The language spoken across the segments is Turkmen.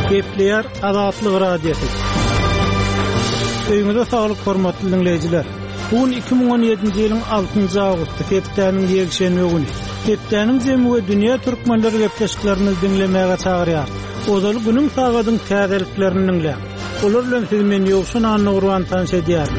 Gepleyer Azatlyk Radiosu. Öýüňizde saglyk hormatly dinleýijiler. Bugün 2017-nji ýylyň 6-njy awgusty hepdeniň ýekşenme güni. Hepdeniň jemgy dünýä türkmenleri gepleşiklerini dinlemäge çagyrýar. Ozaly günüň sagadyň täzeliklerini dinleýär. Olar bilen siz meni ýokşun anlagurwan tanış edýär.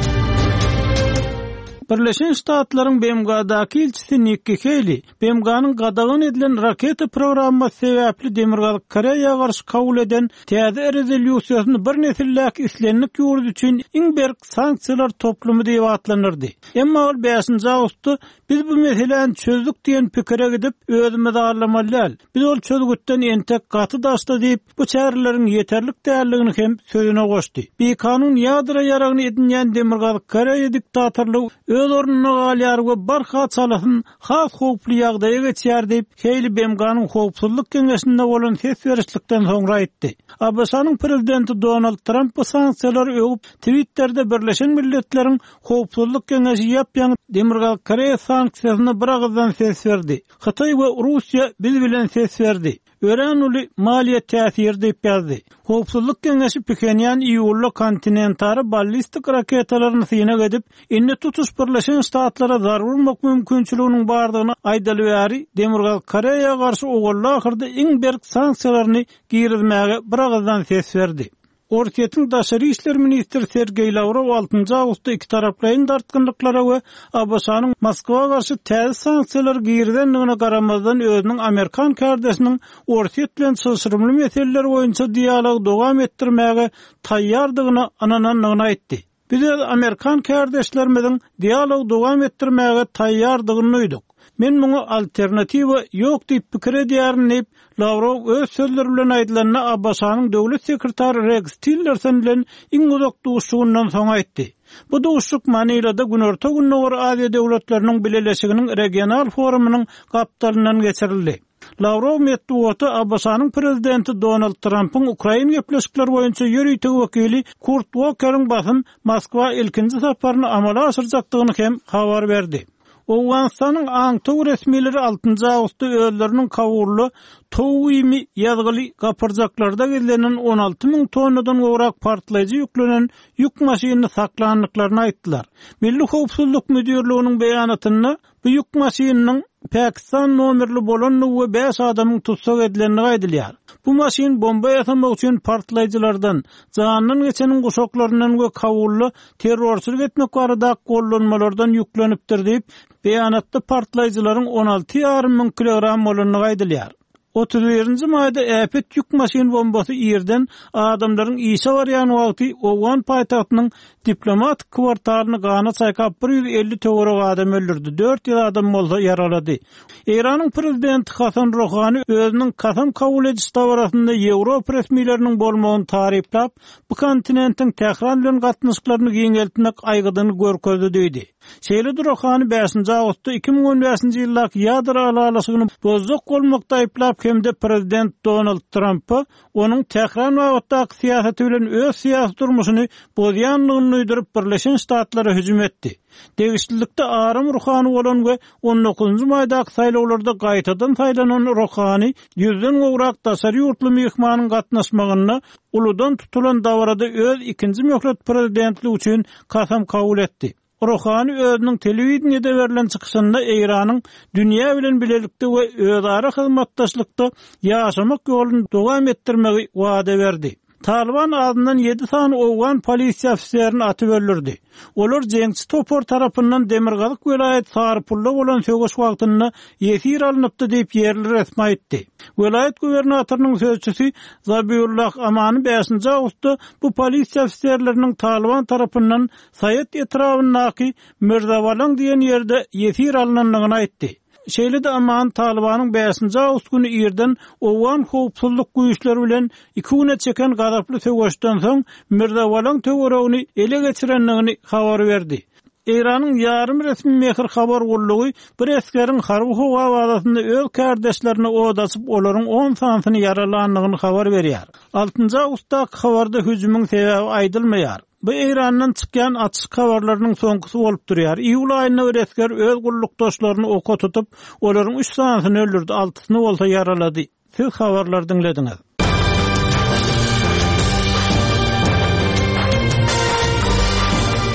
Birleşen Ştatlaryň BMG'daky ilçisi Nikki Haley, BMG'nyň gadagyn edilen raketa programmy sebäpli Demirgalyk Koreýaga garşy kabul eden täze rezolýusiýasyny bir nesillik islenlik ýurdu üçin iň berk sanksiýalar toplumy diýip atlanyrdy. Emma ol 5-nji awgustda biz bu meseleni çözdük diýen pikire gidip özümizi arlamalyal. Biz ol çözgütden entek gaty daşdy diýip bu çäreleriň ýeterlik däldigini hem sözüne goşdy. Bir kanun ýadyra ýaragyny edinýän Demirgalyk Koreýa diktatorlugy öz ornuny galýar we barha çalasyn has howply ýagdaýa geçýär diýip Haley BMG'nyň howpsuzlyk kengesinde bolan ses berişlikden soňra aýtdy. ABŞ-nyň prezidenti Donald Trump bu sanksiýalar öňüp Twitter'de Birleşen Milletleriň howpsuzlyk kengesi ýapýan Demirgalyk Koreýa sanksiýasyna bir agzdan ses berdi. Hytaý we Russiýa biz bilen ses berdi. Ören uly maliýet täsir diýip ýazdy. Howpsuzlyk kengesi Pchenyan iýully kontinentary ballistik raketalaryny syna edip, indi tutuş Birleşen Ştatlara zarar vermek mümkinçiliginiň bardygyny aýdaly bäri Demirgalyk Koreýaga garşy ogulla ahyrda iň berk sanksiýalaryny girizmäge bir agzdan ses berdi. Orkiýetiň daşary işler ministri Sergey Lavrov 6-njy awgustda iki taraplaryň dartgynlyklara we ABŞ-nyň Moskwaga garşy täze sanksiýalar girdenligine garamazdan özüniň Amerikan kardeşiniň Orkiýet bilen çyşyrymly meseleler boýunça dialog dowam etdirmäge taýýardygyny anananlygyny aýtdy. Biz Amerikan kardeşlerimiziň dialog dowam etdirmäge taýýardygyny duýduk. Men muňa alternatiwa ýok diýip pikir edýärdim. Lavrov öz sözleri bilen aýdylanyna ABŞ-nyň döwlet sekretary Rex Tillerson bilen iň uzak duşuşyndan soň aýtdy. Bu duşuşyk Manilada Günorta Günnäwr Aziýa döwletleriniň bileleşiginiň regional forumynyň gapdalynyň geçirildi. Lavrov metduaty ABŞ-nyň prezidenti Donald Trump'yň Ukraina gepleşikleri boýunça ýörüýtigi wekili Kurt Walker'yň basyn Moskwa ilkinji saparyny amala aşyrjakdygyny hem habar berdi. Owganstanyň Aňtow resmileri 6-njy awgustda özleriniň kawurly towýmy ýazgyly gapyrjaklarda gelenen 16.000 tonnadan gowrak partlaýjy ýüklenen ýük maşynyny saklanlyklaryny aýtdylar. Milli howpsuzlyk müdürlüğiniň beýanatyna bu ýük maşynynyň Pakistan nomerli bolan we 5 adamyň tutsak edilenini aýdylýar. Bu maşyn bomba ýasamak üçin partlaýjylardan, janynyň geçeniň goşaklaryndan we kawurly terrorçylyk etmek barada gollanmalardan ýüklenipdir diýip beýanatda partlaýjylaryň 16,5 kilogram bolanyny aýdylýar. 31-nji maýda äpet ýük maşyn bombasy ýerden adamlaryň işe barýan wagty Owgan paýtagtynyň diplomat kwartalyny gana çaýkap 150 töwerek adam öldürdi. 4 adam bolsa yaralady. Iranyň prezidenti Hasan Rouhany özüniň kasam kabul ediş dabarasynda Ýewropa resmiýetleriniň bolmagyny taryplap, bu kontinentiň Tehran bilen gatnaşyklaryny giňeltmek aýgydyny görkezdi diýdi. Şeýle Rouhany 5-nji awgustda 2015-nji ýyllaky ýadyra alalysygyny bozjak bolmakda aýplap hemde prezident Donald Trump'y onun Tehran wagtdaky siýasety bilen öz siýasy durmuşyny bozýanlygyny öýdürip Birleşen Ştatlara hüjüm etdi. Degişlilikde Aram Rouhany bolan we 19-njy maýdaky saýlawlarda gaýtadan saýlanan Rouhany 100-den gowrak daşary ýurtly mehmanyň gatnaşmagyny uludan tutulan dawarada öz ikinji möhlet prezidentligi üçin kasam kabul etdi. Rouhany özüniň telewizionyada berilen çykyşynda Iranyň dünýä bilen bilelikde we özara hyzmatdaşlykda ýaşamak ýoluny dowam etdirmegi wada berdi. Taliban adından 7 sany Owgan polisiýa ofiserini atyp öldürdi. Olar jeňçi topor tarapyndan Demirgalyk welayet Sarpulda bolan sögüş wagtynda ýesir alınıpdy diýip ýerli resmi aýtdy. Welayet gubernatorynyň sözçüsi Zabiullah Amany 5-nji awgustda bu polisiýa ofiserleriniň Taliban tarapyndan Sayet etrafyndaky Mirzawalan diýen ýerde ýesir alınanlygyny aýtdy. Şeýle de Aman Talibanyň 5-nji awgust güni ýerden Owgan howpsuzlyk güýçleri bilen 2 güne çeken gazaply söwüşden soň Mirzawalan töweregini ele geçirenligini habar berdi. Iranyň ýarym resmi mehir habar gollugy bir eskeriň harby howa wagtynda öz kardeşlerine odasyp olaryň 10 sanyny yaralanlygyny habar berýär. 6-njy awgustda habarda hüjümüň sebebi aýdylmaýar. Bu Iranyň çykýan açyk habarlarynyň soňkysy bolup durýar. Iýul aýynda bir esker öz gullukdaşlaryny oka tutup, olaryň 3 sanyny öldürdi, 6syny bolsa yaralady. Siz habarlar dinlediňiz.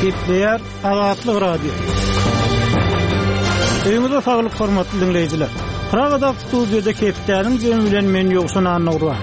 Kepler Azatlyk Radio. Öýüňizde saglyk hormatly dinleýijiler. Pragada studiýada Keplerniň jemi bilen men ýoksun anawra.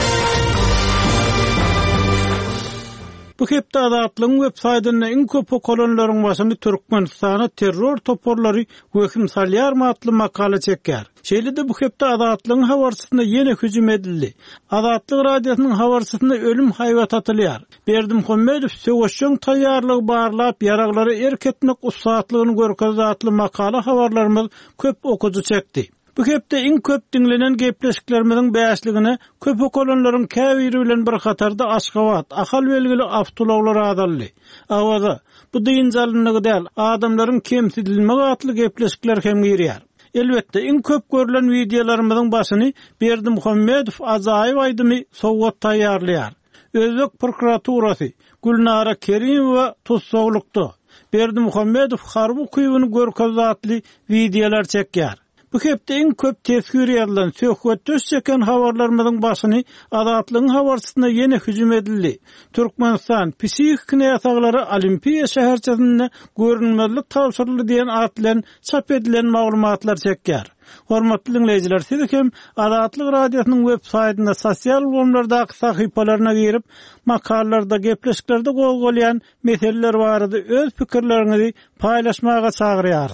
Bu hepde Azatlyň websaýtyna iň köp okulanylaryň başynda Türkmenistana terror toporlary hökm salýar matly makala çekýär. Şeýlede bu hepde Azatlyň habarçysyna ýene hüjüm edildi. Azatlyk radiosynyň habarçysyna ölüm haýbat atylýar. Berdimuhammedow söwüşçüň taýýarlygy barlap ýaraglary erketmek ussatlygyny görkezatly makala habarlarymyz köp okudy çekdi. Bu hepde iň köp dinlenen gepleşiklerimiziň bäşligine köp okulanylaryň käbiri bilen bir hatarda Aşgabat, ahal belgili avtolawlar adally. Awaza bu diýinjalanyny däl, adamlaryň kemsidilmegi atly gepleşikler hem girýär. Elbetde iň köp görülen videolarymyzyň başyny Berdimuhammedow ajaýyp aýdymy sowgat taýýarlaýar. Özbek prokuraturasy Gülnara Kerimowa tutsaqlykda Berdimuhammedow harby kuýuny görkezatly videolar çekýär. Bu hepde iň köp teskir ýazylan söhbet çeken habarlarymyzyň başyny Azatlyň habarçysyna ýene hüjüm edildi. Türkmenistan psihik ýasaklary Olimpiya şäherçesinde görünmezlik tawsyrly diýen at bilen çap edilen maglumatlar çekýär. Hormatly dinleýijiler, siz hem Azatlyk radiosynyň websaýtyna sosial mediýalardaky sahypalaryna girip, makalalarda, gepleşiklerde gol-golýan meseleler barada öz pikirleriňizi paýlaşmaga çagyrýar.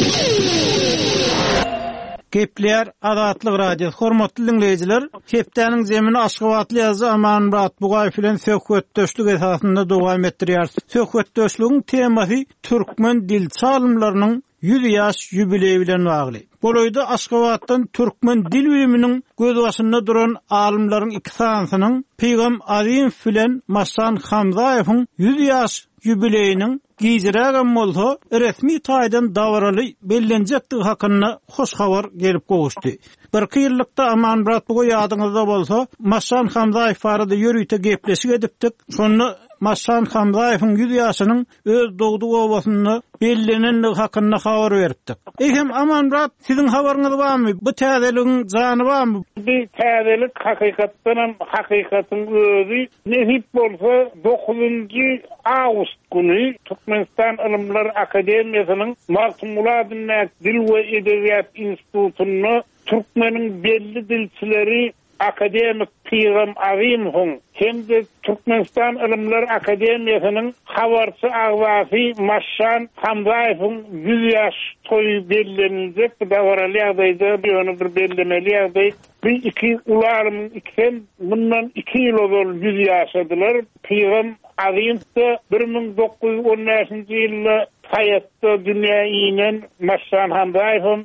Kepler Azatlyk radiosu. Hormatly dinleýijiler, hepdeniň zemini Aşgabatly ýazy Amanbat Bugaýew bilen söhbetdeşlik esasynda dowam etdirýär. Söhbetdeşligiň temasy türkmen dil çalymlarynyň 100 ýaş ýübileýi bilen bagly. Bolaýda Aşgabatdan türkmen dil biliminiň gözbaşynda duran alymlaryň iki sanasynyň Peýgam Azim bilen Masan Hamzaýewiň 100 ýaş ýübileýiniň gijiragam bolsa resmi taýdan dawraly bellenjekdi hakyna hoş habar gelip gowuşdy. Bir ýyllykda Amanbat bu ýadyňyzda bolsa Masan Hamzaýew barada ýörüýte gepleşik edipdik. Şonu Masan Hamzaýewiň 100 ýaşynyň öz dogdy obasyny bellenenligi hakyna habar beripdik. Ehem Amanbat, siziň habaryňyz barmy? Bu täzeligiň jany barmy? Bu täzelik hakykatdan hakykatyň özü nähip bolsa 9-njy awgust güni Türkmenistan Ilimler Akademiýasynyň Martumuladyn Dil we Edebiýat Institutuny Türkmeniň belli dilçileri akademik Peýgam Azimovň hem-de Türkmenistan Ilimler Akademiýasynyň habarçy agzasy Maşan Hamzaýewiň 100 ýaş toýu bellenildi. Bu dawraly ýagdaýda bir bellemeli ýagdaý. Bu iki ularymyň ikisi bundan 2 ýyl ozal 100 ýaşadylar. Peýgam Azimovda 1915-nji ýylda haýatda dünýä inen Maşan Hamzaýewiň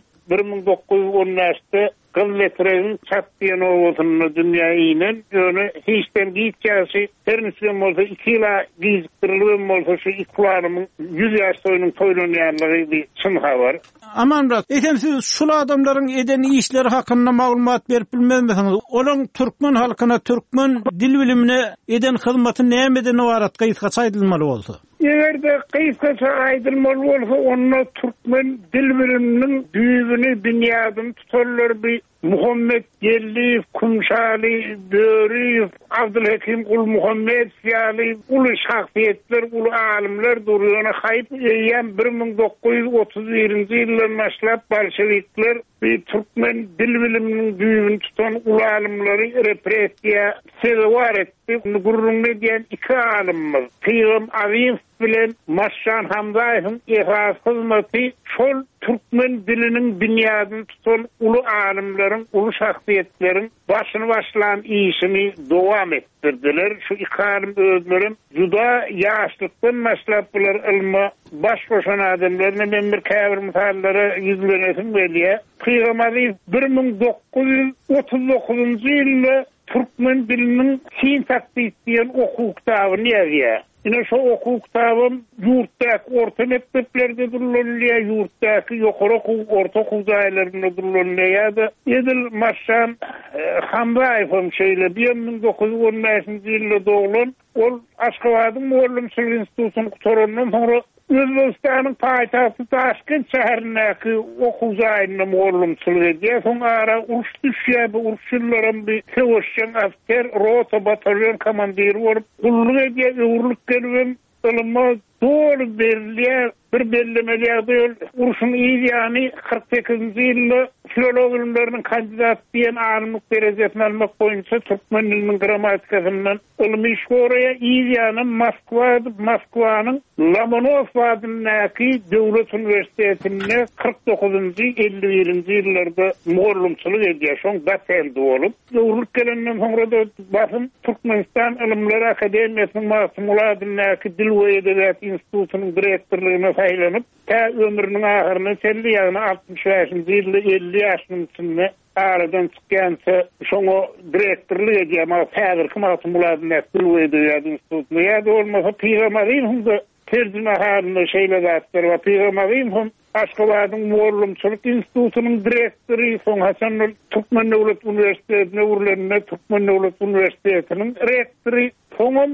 1915-de Gılletre'nin çatdiyen oğuzunun dünya inen, öyle hiçten giyikçası, her nüsüm olsa 2 yıla giyiktirilmem olsa şu ikularımın 100 yaş soyunun toylanayanlığı bir çınha var. Aman bırak, siz şul adamların eden işleri hakkında maglumat verip bilmezmesiniz. Olan Türkmen halkına, Türkmen dil bilimine eden hizmetin neyemeden o arat kayıtka saydılmalı olsa? Eğer de kayıtka aydılmalı olsa onunla Türkmen dil biliminin büyüğünü dünyadın tutarlar bir Muhammed Gelli, Kumşali, Böri, Abdülhakim Kul Muhammed Siyali, ulu şahsiyetler, ulu alimler duruyoruna kayıp eğen 1931-nji ýyldan başlap Bolşevikler bir Türkmen dil biliminin büyüğünü tutan ulu alimleri represiýa sebep etdi. Gurrunlu diýen 2 alimimiz, Peýgam Azimovň bilen Maşan Hamzaýewiň ihras hyzmaty şol Türkmen diliniň dünýäden tutan ulu alimleriň, ulu şahsiýetleriň başyny başlan işini dowam etdirdiler. Şu 2 alim özlerim juda ýaşlykdan başlap bular ilme baş goşan adamlaryna men bir käbir misallara ýüzlenesim gelýär. Peýgam Azimovň 1939-njy ýylda Türkmen diliniň syntaksi diýen okuw kitabyny ýazýar. Yine şu okuw kitabym ýurtdaky orta mekteplerde durulanýar, ýurtdaky ýokary okuw, orta okuw daýlarynda durulanýar. Edil Maşan Hamzaýewiň şeýle 1915-nji ýylda doglan, ol Aşgabatyň Muallimçilik institutyny gutarandan soňra Özbekistanyň paýtagty Taşkent şäherindäki okuw zaýynyna muallimçilik edýär. Soňra uruş düşýär, bu uruşçylaryň bir sewşen asker, rota batalyon komandiri bolup, gulluk edýär, öwürlük gelip, ilmi doğru belliye bir bellemeli değil. Urşun İyani 48-nji ýylda filolog ilimlerinin kandidat diyen alimlik derejesini almak boýunça türkmen diliniň grammatikasyndan ilmi şoraya İyani'nin Moskwanyň Lomonosov adyndaky döwlet universitetinde 49-njy 51-nji ýyllarda mugallimçilik edýär. Şoň gatel bolup, döwlet gelenden soňra da basym Türkmenistan Ilimler Akademiýasynyň Masumul adyndaky Dil we Edebiyat Institutunyň direktorlugyna saýlanyp, ta ömrüniň ahyryna çeldi, ýagny 65-nji ýylda 50 ýaşynyň içinde aradan çykýança şoňa direktorlyk edýär. Häzirki Masumul adyndaky Dil we Edebiyat Institutunyň ýa-da bolmasa Peygamberin hunda terjümeharlyny şeýle zatlar we Peygamberin hum Aşgabatyň mugallimçilik institutunyň direktory, soň Hasan Türkmen Döwlet Universitetine urulanyna Türkmen Döwlet Universitetiniň rektory. Soňam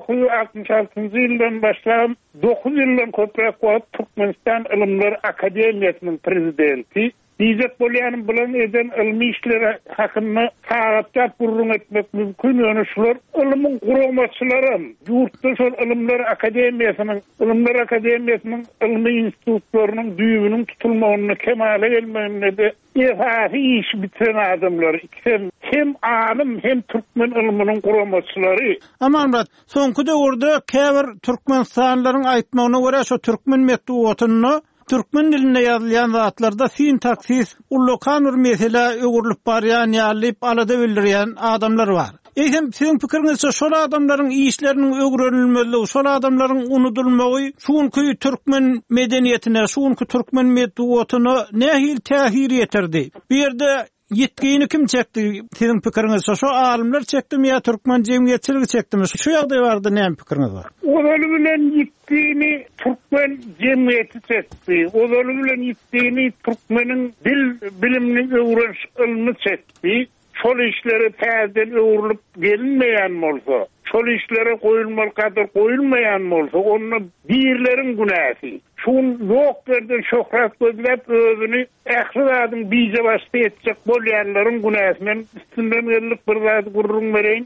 1966-njy ýyldan başlap 9 ýyldan köprek wagt Türkmenistan Ilimler Akademiýasynyň prezidenti. Diyecek bolýanym bilen eden ilmi işleri hakynda sagatlar gurrun etmek mümkin. Ýöne şular ilmiň guramaçylary, ýurtda şol Ilimler Akademiýasynyň ilmi institutlarynyň düýbüniň tutulmagyny kemale gelmegine de esasy iş bitiren adamlar. Hem alim hem türkmen ilminiň guramaçylary. Aman soňky döwürde käbir türkmenstanlaryň aýtmagyna görä şo türkmen metduatyny türkmen diline ýazylýan zatlarda sintaksis ullokanur mesele öwürlüp barýan ýalyp alada bildirýän adamlar bar. Eýsem siziň pikiriňizçe şol adamlaryň işleriniň öwrenilmeli, şol adamlaryň unutulmagy şuňky türkmen medeniýetine, şuňky türkmen metduatyna nähil täsir ýetirdi? Bu ýerde yetgini kim çekdi? Siziň pikiriňizçe şo alimler çekdimi ýa türkmen jemgyýetçiligi çekdimi? Şu ýagdaý bardy, näme pikiriňiz bar? Onuň bilen yetgini türkmen jemgyýeti çekdi. Onuň bilen yetgini türkmeniň dil bilimini öwreniş ilmi çekdi. Şol işleri täzeden öwrülüp gelinmeýän bolsa, şol işlere goýulmaly kadar goýulmaýan bolsa, onu birleriň günäsi. Şun ýok berden şöhret gözläp özüni ähliladyň bize başda etjek bolýanlaryň günäsinden üstünden gelip bir zat gurrun bereýin.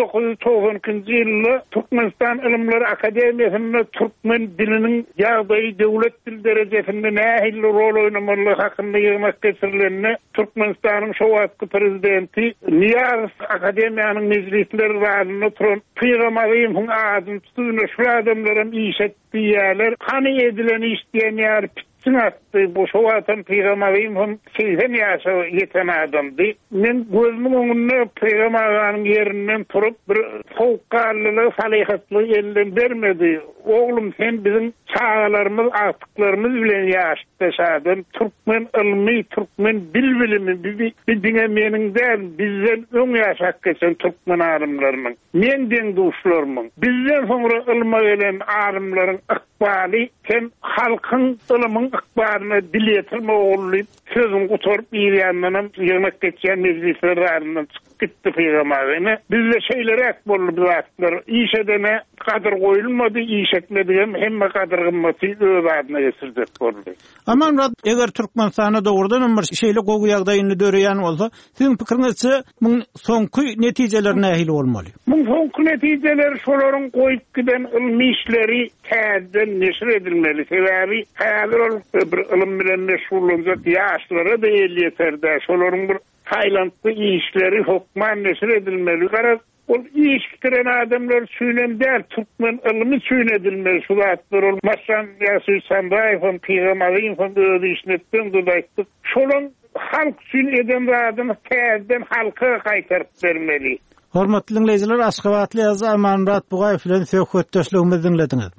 1992-nji ýylda Türkmenistan Ilimler Akademiýasyna türkmen diliniň ýagdaýy döwlet dil derejesinde nähil rol oýnamaly hakynda ýygmak geçirilenine Türkmenistanyň şo wagtky prezidenti Niyaz Akademiýanyň meclisleri radyna turan Peygamberin adyny tutunyna şu adamlaryň işetdiýärler kany edilen işleyen yer pitsin attı. Bu şovatan Peygamberim hım 80 yaşa yeten adamdı. Men gözümün önüne Peygamberin yerinden turup bir soğukkarlılığı, salihaslığı elinden vermedi. Oğlum sen bizim çağalarımız, artıklarımız bilen yaştaşadın. Türkmen ilmi, Türkmen dil bilimi bir dinlemenin değil, bizden ön yaşak geçen Türkmen alimlerinin. Menden duşlarımın. Bizden sonra ilme gelen alimlerin ikbali, sen halkın ilimin ikbalına dil yetirme oğullayıp, sözün kuturup bir yandan yemek geçen meclislerden çıkıp gitti Peygamberine. Bizde şeyleri ekbollu bir vaatlar. İş edene kadir koyulmadı, iş etmediğim hemme kadir kımmeti öz adına geçirecek boldu. Aman Rad, eger Türkmenistan'a doğrudan bir şeyle gogu ýagdaýyny döreýän bolsa, siziň pikiriňizçe bu soňky netijeler nähili bolmaly? Bu soňky netijeler şolaryň goýup giden ilmi işleri täzeden neşir edilmeli. Sebäbi häzir bir ilim bilen meşgullanjak ýaşlara da ýeterde. Şolaryň bir Taylandlı işleri hukman neşir edilmeli. Garaz o iş bitiren adamlar süýnendir, Türkmen ilmi süýnedilmeli. Şu zatlar olmazsan Ýasyr Sandaýew, Peygamberin öňünde işletdim diýdik. Şolaň halk süýneden zadyny täzeden halka gaýtaryp bermeli. Hormatly dinleýijiler, Aşgabatly ýazy Amanrat Bugaýew bilen söhbetdeşligimizi dinlediňiz.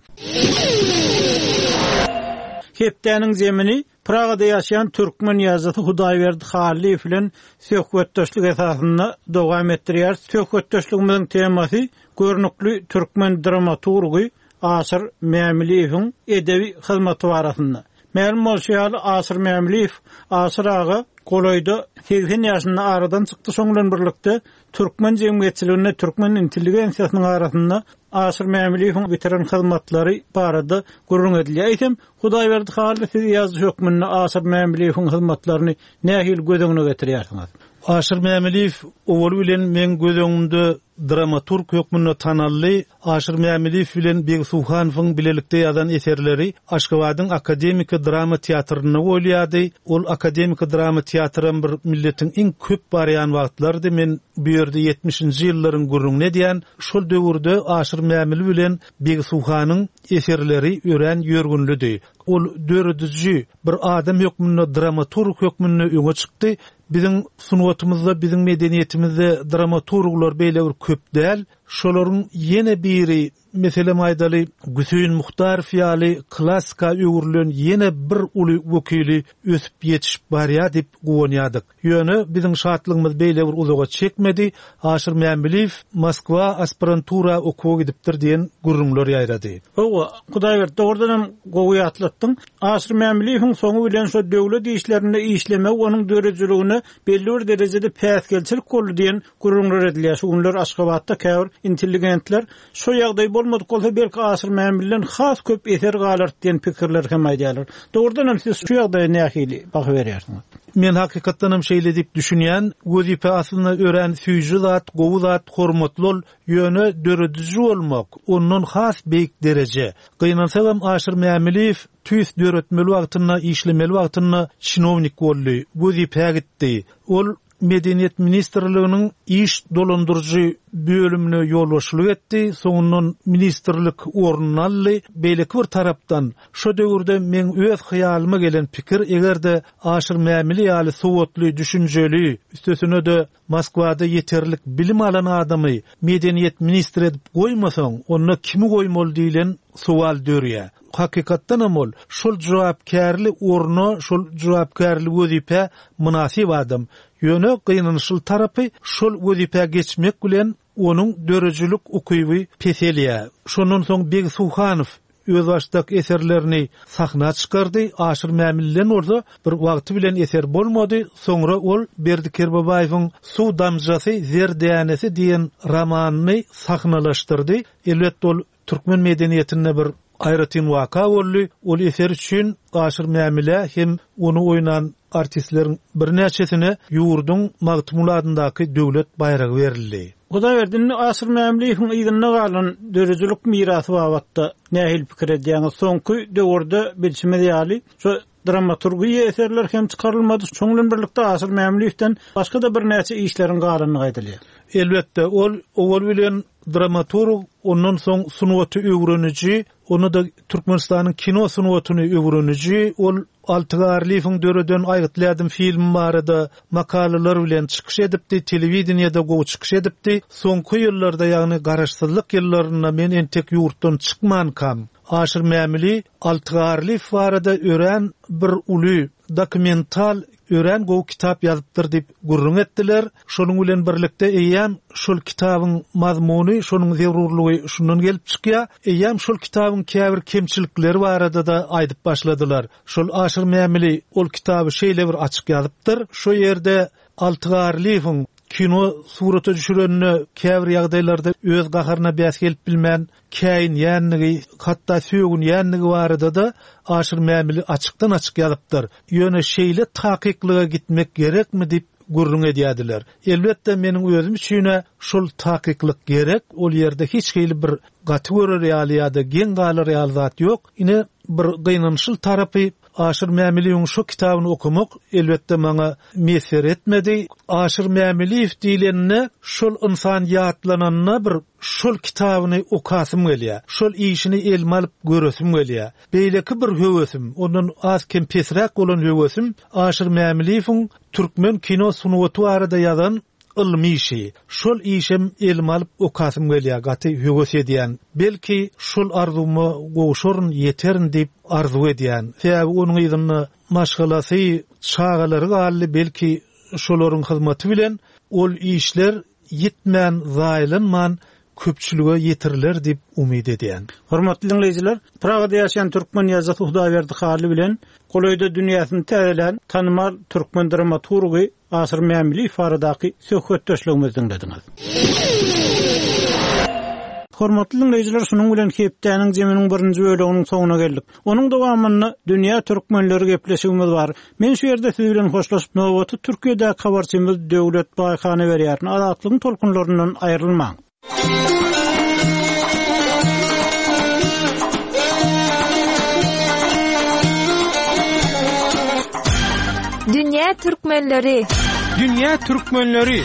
Hepdäniň zemini Pragada ýaşaýan türkmen ýazgy Hudaýberdi Haliýew bilen söhbetdeşlik esasynda dowam etdirýär. Söhbetdeşligimiziň temasy görnükli türkmen dramaturgy Asyr Mämiliýewiň edebi hyzmaty barasynda. Mälum bolýar, Asyr Mämiliýew Asyr aga Goloýda 80 ýaşynda aradan çykdy, soňlan birlikde türkmen jemgyýetçiligine, türkmen intelligensiýasynyň arasynda Asyr Mämiliýewiň bitiren hyzmatlary barada gurrun edilýär. Eýsem, Hudaýberdi Haliýew ýazgy hökmünde Asyr Mämiliýewiň hyzmatlaryny nähil göz öňüne getirýärsiňiz? Aşyr Mämiliýew owul bilen men göz öňümde dramaturg hökmünde tanally Aşyr Mämiliýew bilen Begsuhanowyň bilelikde ýazan eserleri Aşgabatyň Akademik Drama Teatryna bolýady. Ol Akademik Drama Teatrym bir milletiň iň köp barýan wagtlardy. Men bu ýerde 70-nji ýyllaryň gurrungyny diýen şol döwürde Aşyr Mämiliýew bilen Begsuhanyň eserleri ören ýörgünlüdi. Ol döredüji bir adam hökmünde dramaturg hökmünde öňe çykdy. Bizim sunwatumyzda, bizim medeniýetimizde dramaturglar beýle bir köp däl. Şolaryň ýene biri mesele maýdaly Güsüýn Muhtar fiýaly klassika öwürlen ýene bir uly wekili ösüp ýetişip barýar diýip gowanýadyk. Ýöne bizim şatlygymyz beýle bir uzaga çekmedi. Aşyr Mämiliýew Moskwa aspirantura okuw gidipdir diýen gurrunlar ýaýrady. Owa, Hudaý berdi, dogrudan gowy atlatdyň. Aşyr Mämiliýewiň soňu bilen şo döwlet işlerinde işlemek onuň dörejiligine belli bir derejede päsgelçilik boldy diýen gurrunlar edilýär. Şunlar Aşgabatda käbir intelligentler şo ýagdaý bolmadyk bolsa belki Aşyr Mämiliýew has köp eser galar diýen pikirler hem aýdýarlar. Dogrudan siz şu ýagdaýa nähili baky berýärsiňiz? Men hakykatdan hem şeýle diýip düşünýän, gözipe aslynda ören süýji zat, gowy zat, hormatly ol, ýöne döredüji bolmak, onuň has beýik dereje. Gynansa hem Aşyr Mämiliýew tüýs döretmeli wagtyna, işlemeli wagtyna çinownik boldy, gözipe gitdi. Ol Medeniýet Ministrliginiň iş dolandyrjy bölümine ýolbaşçylyk etdi. Soňundan ministrlik ornuny aldy. Beýleki bir tarapdan şo döwürde men öz hyýalyma gelen pikir egerde Aşyr Mämiliýew ýaly sowatly, düşünjeli, üstesine de Moskwada ýeterlik bilim alan adamy medeniýet ministri edip goýmasaň, onda kimi goýmaly diýilen sowal dörýär. Hakykatdan hem ol şol jogapkärli ornu, şol jogapkärli wezipe münasip adam. Ýöne gynanyşyl tarapy şol wezipe geçmek bilen onuň dörejilik ukyby peselýär. Şondan soň Begsuhanow öz başdaky eserlerini sahna çykardy. Aşyr Mämiliýew orada bir wagty bilen eser bolmady. Soňra ol Berdiker Babaýewiň Suw damjasy Zerdänesi diýen romanyny sahnalaşdyrdy. Elbetde ol türkmen medeniýetine bir aýratyn waka boldy. Ol eser üçin Aşyr Mämiliýew hem onu oýnan artistleriň birnäçesine ýurdun Magtymul adyndaky döwlet bayragy berildi. Hudaý berdi, Aşyr Mämiliýewiň ýygyna galan dörejilik mirasy wagtda nähil pikir edýäňiz? Soňky döwürde bilşime ýaly şo dramaturgiýa eserler hem çykarylmady. Şoňlan birlikde Aşyr Mämiliýewden başga da bir näçe işleriň galanyny gaýdylýar. Elbetde ol bilen dramaturg, ondan soň sunwaty öwreniji, onu da Türkmenistanyň kino sunwatyny öwreniji, ol Altygarlyň döreden aýytlaýdym film barada makalalar bilen çykyş edipdi, telewizionyada gowy çykyş edipdi. Soňky ýyllarda, ýagny garaşsyzlyk ýyllaryna men entek ýurtdan çykman kam. Aşyr Mämiliýew Altygarly barada ören bir uly dokumental ören gowy kitap ýazypdyr diýip gurrun etdiler. Şonuň bilen birlikde eýäm şol kitabyň mazmuny, şonuň zerurlygy şundan gelip çykýar. Eýäm şol kitabyň käbir kemçilikleri barada da aýdyp başladylar. Şol Aşyr Mämiliýew ol kitaby şeýle bir açyk ýazypdyr. Şo ýerde Altygarlyň kino suraty düşürenini käbir ýagdaýlarda öz gaharyna bäs gelip bilmän käýin ýanlygy, hatda söýgün ýanlygy barada da Aşyr Mämiliýew açykdan açyk ýazypdyr. Ýöne şeýle takykllyga gitmek gerekmi diýip gurrun edýärdiler. Elbetde meniň özüm üçin şol takyklyk gerek. Ol ýerde hiç hili bir gatygory realýada gen galy real zat ýok. Ine bir gynanyşyl tarapy Aşyr Mämiliýewiň şu kitabyny okumak elbetde maňa meser etmedi. Aşyr Mämiliýew diýilende şol insan ýatlananyna bir şol kitabyny okasym gelýär. Şol işini elme alyp göresim gelýär. Beýleki bir höwesim, ondan az kem pesrak bolan höwesim Aşyr Mämiliýewiň türkmen kino sunwaty arada ýazan ilmi işi. Şol işim elme alyp okasym gelýär, gaty höwes edýän. Belki şol arzumy gowşuryn ýeterin diýip arzu edýän. Sebäbi onuň ýygyny maşgalasy, çağalary galy belki şolaryň hyzmaty bilen ol işler ýetmän, zaýlanman köpçülüge ýetiriler diýip umyd edýän. Hormatly dinleýijiler, Pragada ýaşaýan türkmen ýazgy Hudaýberdi Haly bilen Golaýda dünýäsini täzelen tanymal türkmen dramaturgy Aşyr Mämiliýew baradaky söhbetdeşligimizi dinlediňiz. Hormatly dinleyijiler, şunuň bilen hepdeniň jeminiň birinji bölüginiň soňuna geldik. Onuň dowamyny dünýä türkmenleri gepleşigimiz bar. Men şu ýerde siz bilen hoşlaşyp nowaty Türkiýede habarçymyz Döwlet Baýhany berýär. Azatlygyň tolkunlaryndan aýrylmaň. Dünya Türkmenleri. Dünya Türkmenleri.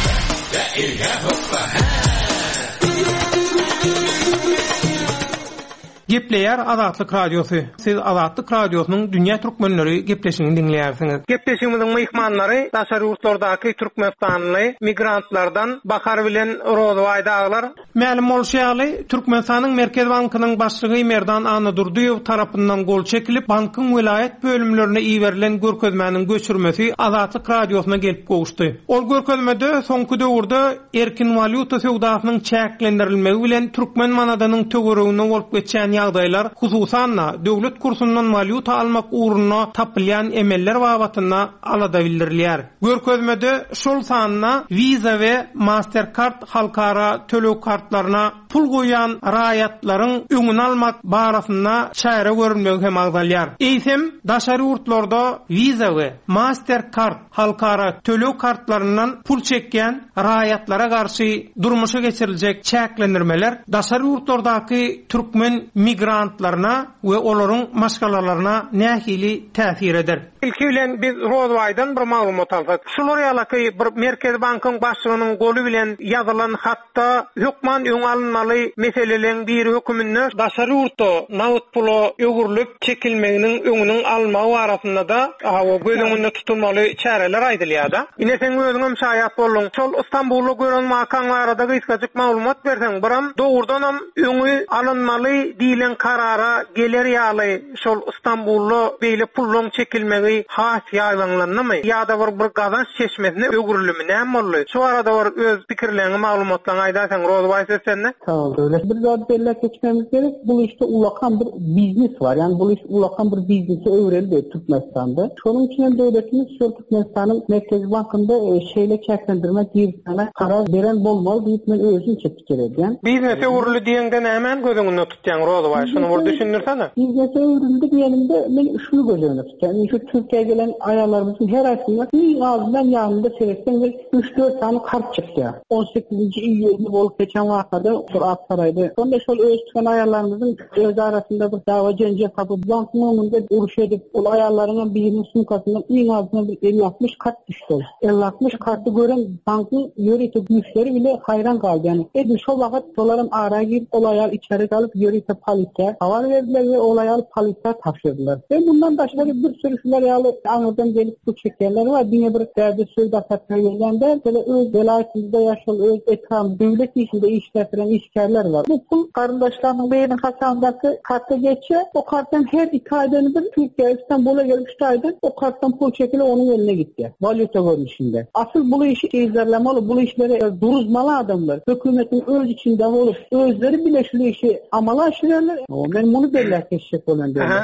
Gepleýär Azatlyk Radiosu. Siz Azatlyk Radiosynyň Dünya Türkmenleri gepleşigini dinleýärsiňiz. Gepleşigimiziň mehmanlary daşary ýurtlardaky türkmenstanly migrantlardan Bahar bilen Rozway daglar. Mälim bolşýaly Türkmenistanyň Merkez Bankynyň başlygy Merdan Anadurdyýew tarapyndan gol çekilip bankyň vilayet bölümlerine iýerilen görkezmäniň göçürmesi Azatlyk Radiosuna gelip gowuşdy. Ol görkezmede soňky döwürde erkin valyuta sowdasynyň çäklendirilmegi bilen türkmen manadanyň töweregine bolup geçen ýagdaýlar, hususan döwlet kursundan valyuta almak uğruna tapylýan emeller babatyna alada bildirilýär. Görkezmede şol sanyna Visa we Mastercard halkara tölek kartlaryna pul goýan raýatlaryň öňüni almak barasyna çare görülmegi hem agdalýar. Eýsem daşary ýurtlarda Visa we Mastercard halkara tölek kartlaryndan pul çekýän raýatlara garşy durmuşa geçiriljek çäklendirmeler daşary ýurtlardaky türkmen migrantlarına ve olaryň maşgalalarına nähili täsir eder. İlki bilen biz Rozwaydan bir maglumat alsak. Şular ýalaky bir Merkez Bankyň başlygynyň golu bilen ýazylan hatda hökman öň alynmaly meselelerin bir hökümünde daşary ýurtda nawut pulo ögürlüp çekilmeginiň öňüniň almagy barasynda da hawa gözüňde tutulmaly çäreler aýdylýar da. Ine sen özüňem şaýat boldun. Şol Istanbulda gören makamlarda gysgaçyk maglumat berseň, biram dogurdan hem öňü alynmaly diýilen karara geler ýaly şol Istanbulda beýle pullun çekilmegi has ýaýlanlanmy ýa-da bir gazanç çeşmesine ögürülmegi näme boldy? Şu arada öz pikirlerini maglumatlaryny aýdasaň Rozway seslenne. Tamam, öyle. Bir zat belli geçmemiz gerek. Bu işte ulakan bir biznes var. Yani bu iş ulakan bir biznesi öğrenildi Türkmenistan'da. Şunun için devletimiz şu Türkmenistan'ın Merkez Bankı'nda şeyle çeklendirme diye sana karar veren bolmalı deyip ben özüm çektik gereken. Biznese öğrülü diyenden hemen gözünü tutacağın Rozway. Şunu burada düşünürsene. Biznese öğrüldü diyelimde ben şunu gözünü tutacağım. Yani şu Türkiye'ye gelen ayarlarımızın her ayında bir ağzından yanında seyretsen 3-4 tane kart çıktı. 18. İyul'da olup geçen vakada Aksaray'da. Sonunda şöyle ölçtüken ayarlarımızın öz arasında bir dava cence kapı bankın önünde uğruş edip o ayarlarının birinin sumkasından en azından bir 50-60 kart düştü. 50-60 kartı gören bankın yöreti güçleri bile hayran kaldı. Yani şu vakit doların araya girip olaylar içeri kalıp yöreti palite hava verdiler ve olaylar palite taşırdılar. Ve bundan başka bir sürü şeyler yağlı anladan gelip bu çekenler var. Yine bir derdi sözde satmayla der. Böyle öz velayetinde yaşayan öz etrafı devlet işinde işletilen işkerler var. Bu pul kardeşlerinin beynin kasandaki kartta geçiyor. O karttan her 2 aydan bir Türkiye İstanbul'a gelmişti aydan o karttan pul çekili onun eline gitti. Valyuta görünüşünde. Asıl bu işi izlerlemeli, bu işleri duruzmalı adamlar. Hükümetin öz içinde olup özleri bile şu işi amala aşırıyorlar. Ben bunu belli keşfek olan diyorum.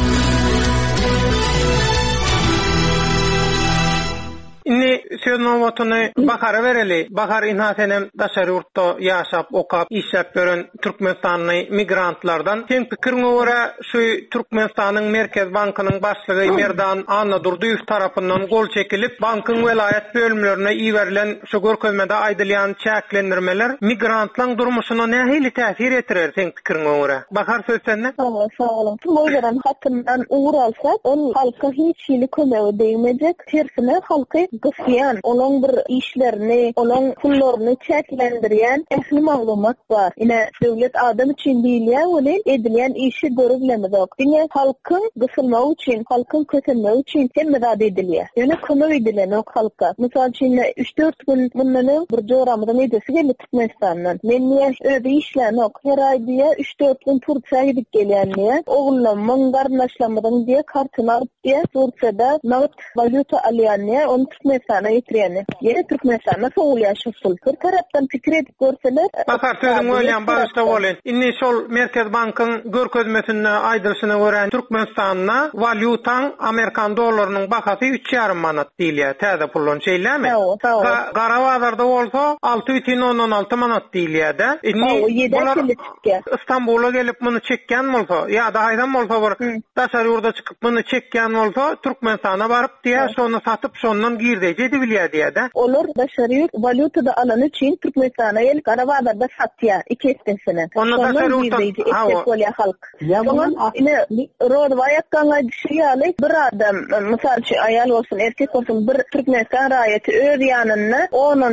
Inni sözünün votunu Bahar'a vereli. Bahar inhasenem daşary ýurtda ýaşap, okap, işläp gören Türkmenistanly migrantlardan. Sen pikiriňe görä şu Türkmenistanyň Merkez Bankynyň başlygy Merdan Anadurdyýew tarapyndan gol çekilip, bankyň vilayet bölümlerine iýerilen şu görkezmede aýdylýan çäklendirmeler migrantlaryň durmuşyna nähili täsir etdirer sen pikiriňe görä? Bahar söz sende. Sağ olun. Moýgaran hakkyndan uğur alsak, ol halka hiç şeýle kömegi değmejek. Tersine halky gysýan, onun bir işlerini, onun pullaryny çäklendirýän ähli maglumat bar. Ine döwlet adam üçin diýilýär, ol edilýän işi görülemezok. Diňe halkyň gysylmagy üçin, halkyň kötenmegi üçin hemmedat edilýär. Ýöne kömek edilen ok halka. Mysal üçin 3-4 gün bundan bir joramydan edesi gelip Türkmenistandan. Men öýde işlän ok. Her aýda 3-4 gün Türkiýe gidip gelýänler. Oğullamyň garnaşlamadan diýe kartyny alyp diýe Türkiýede nawut valyuta alýanlar, onu Türkmenistan'a getirýäni. Ýene Türkmenistan'a soňul ýaşasyl. Bir tarapdan pikir edip görseler, Bakar sözüň bolýan başda bolan. Inni şol Merkez Bankyň görkezmesinde aýdyryşyna görä Türkmenistanyna valyutaň Amerikan dollarynyň bahasy 3,5 manat diýilýär. Täze pullun şeýlemi? Gara bazarda bolsa 6,16 manat diýilýär-de. Inni İstanbul'a gelip bunu çekken bolsa ya da haydan bolsa bir daşary ýurda çykyp bunu çekken bolsa Türkmenistana baryp diýär, şonu satyp şondan girdeje diýilýär diýär-de. Olar daşary valyutada alan üçin Türkmenistana el gara bazarda satýar 2 estesine. Onu daşary ýurda halk. Ine Rodway ýakkanga düşýärli bir adam, mysal üçin aýal bolsun, erkek bolsun, bir Türkmenistan raýaty öz ýanyna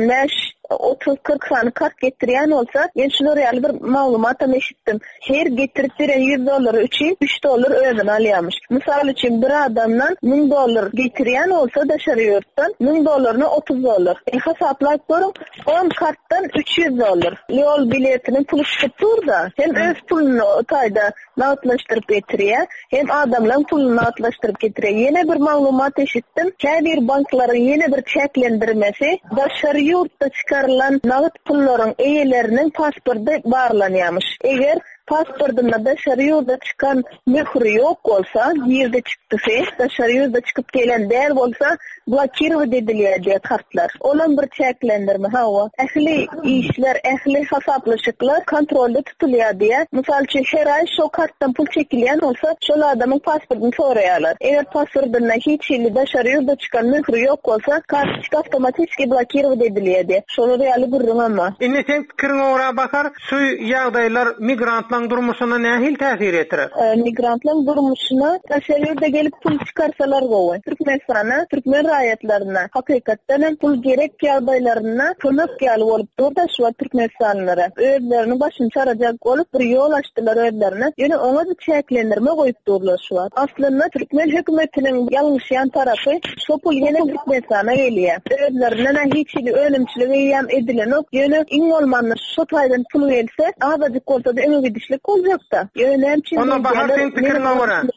30-40 sany kart getirýän bolsa, men şunu real bir maglumat eşitdim. Her getirip beren $100 üçin $3 özüne alýarmyş. Mysal üçin bir adamdan $1000 getirýän bolsa daşary ýurtdan $1000'ny $30. Hasaplap görüň, 10 kartdan $300. Yol biletiniň puly çıkyp durda. Hem öz puluny taýda nagdlaşdyryp getirýär, hem adamlaryň puluny nagdlaşdyryp getirýär. Ýene bir maglumat eşitdim. Käbir banklaryň ýene bir çeklendirmesi daşary ýurtda çıkarılan nağıt pullaryň eýeleriniň pasporty barlanýarmyş. Eger pasportunda daşary ýurda çıkan möhür ýok bolsa, ýerde çykdysa, daşary ýurda çıkyp gelen däl bolsa, blokirowat edilýär kartlar. Olan bir çeklendirme hawa. Ähli işler, ähli hasaplaşyklar kontrolde tutulýar diýär. Mysal üçin her ay şo kartdan pul çekilýän bolsa, şol adamyň pasportyny soraýarlar. Eger pasportunda hiç ýyly daşary ýurda çıkan möhür ýok bolsa, kart otomatik blokirowat edilýär. Şonu real görüň amma. Indi sen pikiriňe görä bakar, şu ýagdaýlar migrantlaryň durmuşyna nähil täsir etdirir? Migrantlaryň durmuşyna daşary ýurda gelip pul çykarsalar gowy. Türkmenistana, Türkmen raýatlaryna hakykatdan pul gerek ýagdaýlaryna kömek ýaly bolup durda şu Türkmenistanlylara özlerini başyn çarajak bolup bir ýol açdylar özlerine. Ýöne oňa da çeklendirme goýup durlar şu. Aslynda Türkmen hökümetiniň ýalňyşýan tarapy şu pul ýene Türkmenistana gelýär. Özlerine hiç ýyly ölümçiligi ýam edilenok. Ýöne iň bolmanda şu taýdan pul gelse, azadyk bolsa da öňe gidişlik boljakda. Ýöne hemçin ona bahar sen pikiriňe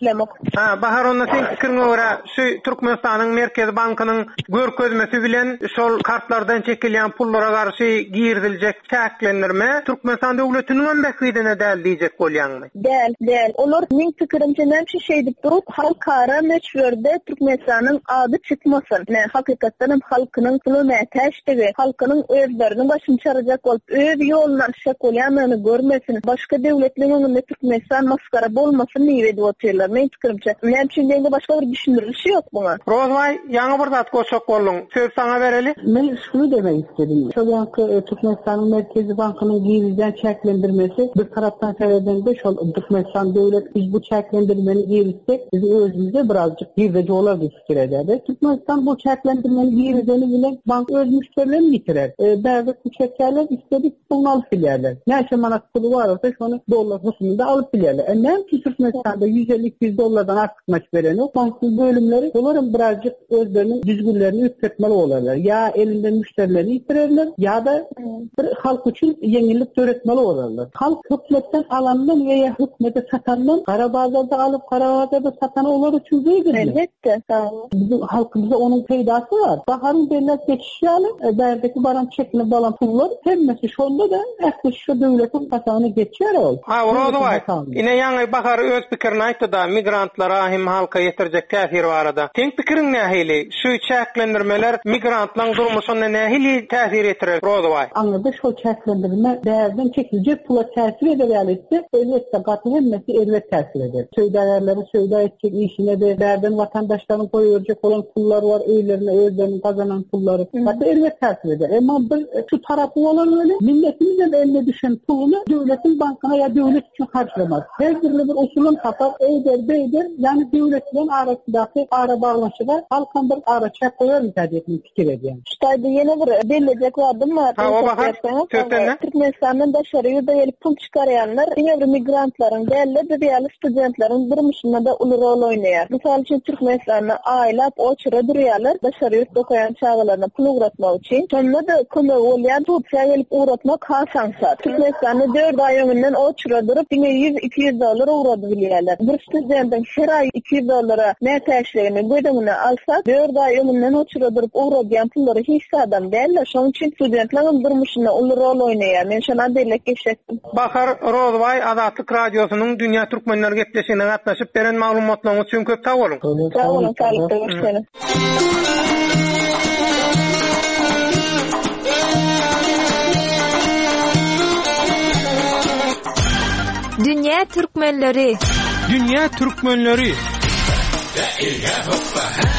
görä. Bahar ona sen pikiriňe görä şu Türkmenistanyň Merkez Bankynyň görkezmesi bilen şol kartlardan çekilýän pullara garşy girdiljek çeklendirme Türkmenistan döwletiniň öňdäkidine däl diýjek bolýarmy? Däl. Olar men pikirimçe näme şey diýip durup, halkara meçhurde Türkmenistanyň ady çykmasyn. Hakykatdan halkynyň puluny täşdigi, halkynyň özlerini başyn çarajak bolup, öz ýollar şekolýanyny görmesin. Başga döwletleriň öňünde Türkmenistan maskara bolmasyn diýip edýärler. Men pikirimçe näme üçin diýende başga bir düşünürüşi ýok buňa. Rozway ýaňy bir zat goşak boldun. Söz saňa bereli. Men şunu demek istedim. Şu anki Türkmenistan Merkezi Bankynyň girizden çeklendirmesi bir taraftan sebebinde şu Türkmenistan devlet biz bu çeklendirmeni girizsek biz özümüzde birazcık girdeci olar diye fikir ederdi. Türkmenistan bu çeklendirmeni girizeni bile bank öz müşterilerini bitirer. Bazı bu çeklerler istedik onu alıp bilerler. Neçe manat pulu varsa şunu dolar hususunda alıp bilerler. Ne ki Türkmenistan'da $150-200 artık maç veren o bankın bölümleri onların birazcık özlerinin düzgünlerini yükseltmeli olurlar. Ya elinde müşterilerini yitirerler ya da halk için yenilik öğretmeli olurlar. Halk hükümetten alandan veya hükümete satandan Karabağ'da alıp Karabağ'da satan olur için değil mi? Elbette. Bizim halkımızda onun peydası var. Baharın devlet geçişi alıp berdeki baran çekini balan pullar hemmesi şonda da şu devletin katağını geçer ol. Orada var. Yine yani Bahar öz pikirini aytdı da migrantlara hem halka yetircek täsir barada. Sen pikirin nähili? Şu çeklendirmeler migrantlaryň durmuşyna nähili täsir etdirir? Orada var. Anladı şu çeklendirme değerden çekilecek pula täsir ederse elbette katı hemmesi elbette täsir eder. Söýdärleri söýdä etjek işine de derden vatandaşlaryň goýurjak olan pullar var, öýlerine özlerinin kazanan pulları. Katı elbette täsir eder. Ama bir şu tarafı olan öyle milletimizin de eline düşen pulunu devletin bankana ya devlet için harcamaz. Her türlü bir usulun tapar, eyder, yani devletin arasındaki ara bağlaşıda halkın bir ara çek koyar mı tercihini fikir ediyorum. İşte yine bir belirleyecek vardım var. Türkmenistan'dan daşary ýurda gelip pul çıkaryanlar, yine bir migrantların, değerli bir ýaly studentlerin durmuşunda da uly rol oýnaýar. Misal üçin Türkmenistan'a aýlap oçra durýarlar, daşary ýurtda okuyan çağlarına pul uğratmak için. Sonunda da kömek bolýan Türkiýe gelip uğratmak hasansat. Türkmenistan'da 4 ay öňünden o oçuradyryp $100-200 uğrady bilýärler. Bir studentin her ay $200 nätäşligini gödüňine alsa, 4 ay ömünden oçuradyryp uğradýan pullary hiç adam däller. Şoň üçin studentleriň durmuşyna uly rol oýnaýar. Men şona delek geçetdim. Bahar Rozbay Azatlyk Radiosynyň Dünýä Türkmenleri gepleşigine gatnaşyp beren maglumatlaryňyz üçin köp sag bolun. Sag bolun, sağlykda görüşelim. Dünýä Türkmenleri. Dünýä Türkmenleri.